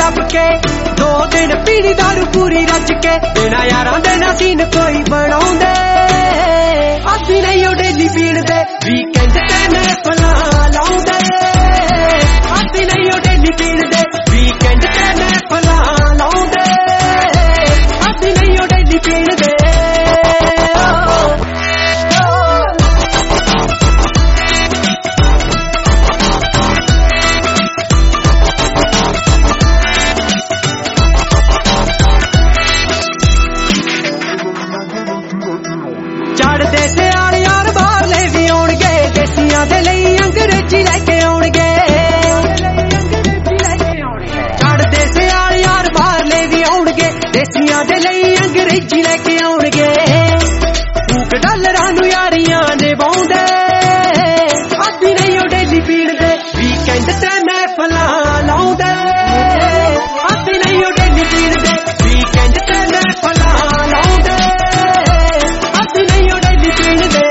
ਲੱਭ ਕੇ 2 ਦਿਨ ਪੀਣੀ ਦਾਰੂ ਪੂਰੀ ਰੱਜ ਕੇ ਬਿਨਾਂ ਯਾਰਾਂ ਦੇ ਨਾ ਸੀਨ ਕੋਈ ਬਣਾਉਂਦੇ ਅਸੀਂ ਨਹੀਂ ਉਹ ਡੇਲੀ ਪੀਣ ਦੇ ਵੀਕਐਂਡ ਤੇ ਮਹਿਫਲਾਂ ਲਾਉਂਦੇ ਅਸੀਂ ਨਹੀਂ ਉਹ ਡੇਲੀ ਪੀਣ ਦੇ ਵੀਕਐਂਡ ਤੇ ਮਹਿਫਲਾਂ ਲਾਉਂਦੇ ਅਸੀਂ ਨਹੀਂ ਉਹ ਡੇਲੀ ਪੀਣ ਦੇ ਚੜਦੇ ਸਿਆਲ ਯਾਰ ਬਾਹਰਲੇ ਵੀ ਆਉਣਗੇ ਦੇਸੀਆਂ ਦੇ ਲਈ ਅੰਗਰੇਜ਼ੀ ਲੈ ਕੇ ਆਉਣਗੇ ਚੜਦੇ ਸਿਆਲ ਯਾਰ ਬਾਹਰਲੇ ਵੀ ਆਉਣਗੇ ਦੇਸੀਆਂ ਦੇ ਲਈ ਅੰਗਰੇਜ਼ੀ ਲੈ ਕੇ ਆਉਣਗੇ ਭੂਖ ਡਾਲਰਾਂ ਨੂੰ ਯਾਰੀਆਂ ਨਿਭਾਉਂਦੇ ਅਸੀਂ ਨਹੀਂ ਉਹ ਡੇਲੀ ਪੀਣ ਦੇ ਵੀਕਐਂਡ ਤੇ ਮਹਿਫਲਾਂ ਲਾਉਂਦੇ ਅਸੀਂ ਨਹੀਂ ਉਹ ਡੇਲੀ ਪੀਣ ਦੇ ਵੀਕਐਂਡ ਤੇ ਮਹਿਫਲਾਂ ਲਾਉਂਦੇ ਅਸੀਂ ਨਹੀਂ ਉਹ ਡੇਲੀ ਪੀਣ ਦੇ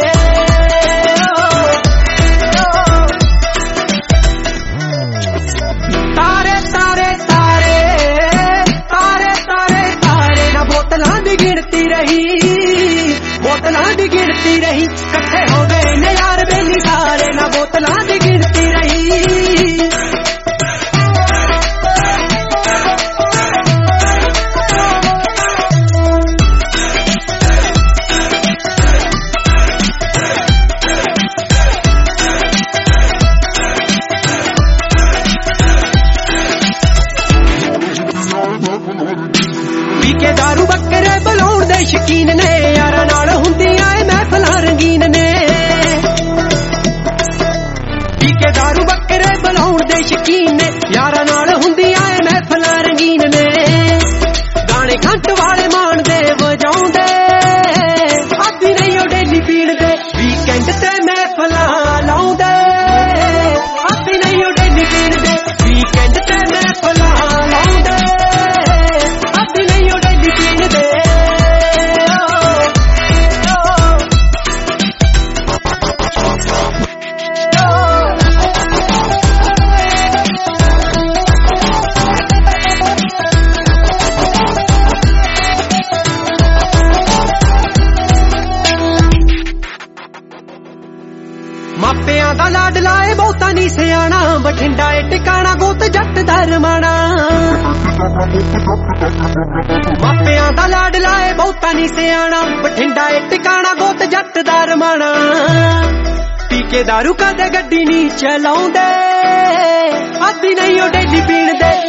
ਤਾਰੇ ਤਾਰੇ ਤਾਰੇ ਤਾਰੇ ਤਾਰੇ ਤਾਰੇ ਨਾ ਬੋਤਲਾਂ ਦੀ ਗਿਣਤੀ ਰਹੀ ਇਕੱਠੇ ਹੋ ਗਏ ਨੇ ਯਾਰ ਬੇਲੀ ਸਾਰੇ ਨਾ ਬੋਤਲਾਂ ਦੀ ਗਿਣਤੀ ਰਹੀ ਪੀ ਕੇ ਦਾਰੂ ਬੱਕਰੇ ਬੁਲਾਉਣ ਦੇ ਸ਼ੌਕੀਨ ਨੇ ਯਾਰਾਂ ਨਾਲ ਹੁੰਦੀਆਂ ਏ ਮਹਿਫਲਾਂ ਰੰਗੀਨ ਨੇ ਪੀ ਕੇ ਦਾਰੂ ਬੱਕਰੇ ਬੁਲਾਉਣ ਦੇ ਸ਼ੌਕੀਨ ਨੇ ਯਾਰਾਂ ਨਾਲ ਹੁੰਦੀਆਂ ਏ ਮਹਿਫਲਾਂ ਰੰਗੀਨ ਨੇ ਗਾਣੇ ਘੰਟ ਵਾਲੇ ਮਾਣ ਦੇ ਵਜਾਉਂਦੇ ਅਸੀਂ ਨਹੀਂ ਉਹ ਡੇਲੀ ਪੀਣ ਦੇ ਵੀਕਐਂਡ ਤੇ ਮਹਿਫਲਾਂ ਲਾਉਂਦੇ ਅਸੀਂ ਨਹੀਂ ਉਹ ਡੇਲੀ ਪੀਣ ਦੇ ਵੀਕਐਂਡ ਤੇ ਮਹਿਫਲਾਂ ਲਾਉਂਦੇ ਅਸੀਂ ਨਹੀਂ ਉਹ ਡੇਲੀ ਪੀਣ ਦੇ ਮਾਪਿਆਂ ਦਾ ਲਾਡਲਾ ਏ ਬਹੁਤਾ ਨਹੀਂ ਸਿਆਣਾ ਬਠਿੰਡਾ ਏ ਟਿਕਾਣਾ ਗੋਤ ਜੱਟ ਦਾ ਰਮਾਣਾ ਮਾਪਿਆਂ ਦਾ ਲਾਡਲਾ ਏ ਬਹੁਤਾ ਨਹੀਂ ਸਿਆਣਾ ਬਠਿੰਡਾ ਏ ਟਿਕਾਣਾ ਗੋਤ ਜੱਟ ਦਾ ਰਮਾਣਾ ਪੀ ਕੇ ਦਾਰੂ ਕਦੇ ਗੱਡੀ ਨਹੀਂ ਚਲਾਉਂਦੇ ਅਸੀਂ ਨਹੀਂ ਉਹ ਡੇਲੀ ਪੀਣ ਦੇ